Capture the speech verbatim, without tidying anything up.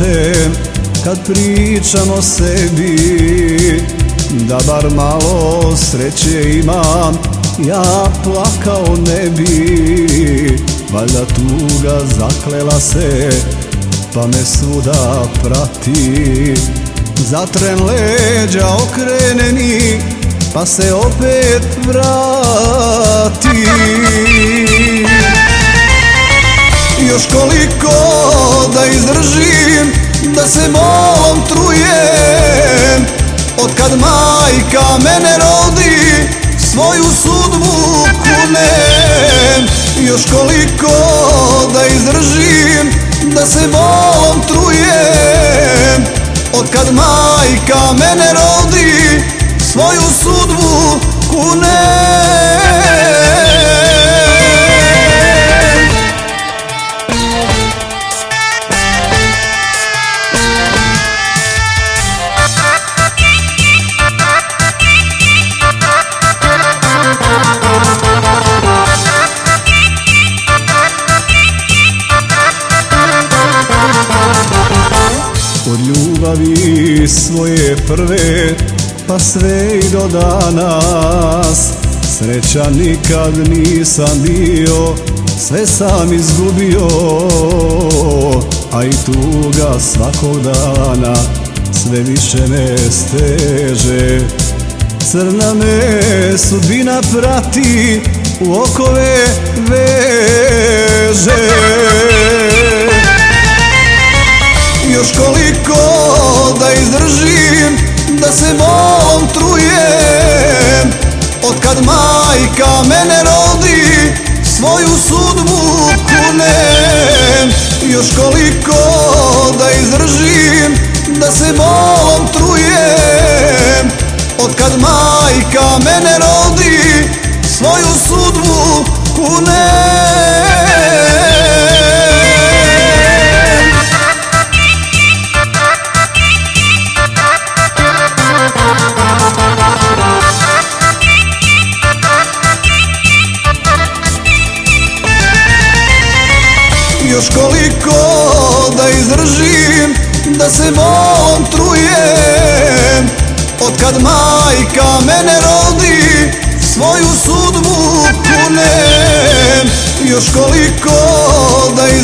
suze kad pričam o sebi, da bar malo sreće imam, ja plakao ne bi. Valjda tuga zaklela se, pa me svuda prati. Zatren leđa okrene mi, pa se opet vrati. Još koliko da izdržim, da se molom trujem, otkad majka mene rodi, svoju sudbu kunem. Još koliko da izdržim, da se molom trujem, otkad majka mene rodi, svoju sudbu kunem. Od ljubavi svoje prve pa sve i do danas, srećan nikad nisam bio, sve sam izgubio, a i tuga svakog dana sve više me steže. Crna me sudbina prati, u okove veže. Još koliko da izdržim, da se molom trujem, otkad majka mene rodi, svoju sudbu kunem. Još koliko da izdržim, da se molom trujem, otkad majka mene rodi, svoju sudbu kunem. Još koliko da izdržim, da se molom trujem, otkad majka mene rodi, svoju sudbu kunem. Još koliko da